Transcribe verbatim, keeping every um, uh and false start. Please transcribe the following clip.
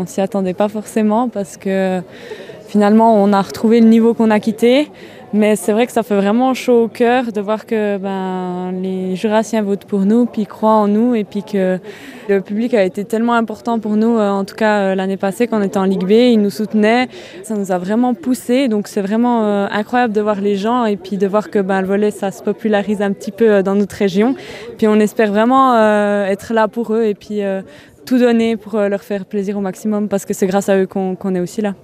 on s'y attendait pas forcément parce que finalement on a retrouvé le niveau qu'on a quitté. Mais c'est vrai que ça fait vraiment chaud au cœur de voir que ben, les Jurassiens votent pour nous, puis croient en nous, et puis que le public a été tellement important pour nous, en tout cas l'année passée quand on était en Ligue B, ils nous soutenaient, ça nous a vraiment poussé, donc c'est vraiment euh, incroyable de voir les gens et puis de voir que ben, le volley ça se popularise un petit peu dans notre région, puis on espère vraiment euh, être là pour eux et puis euh, tout donner pour euh, leur faire plaisir au maximum parce que c'est grâce à eux qu'on, qu'on est aussi là.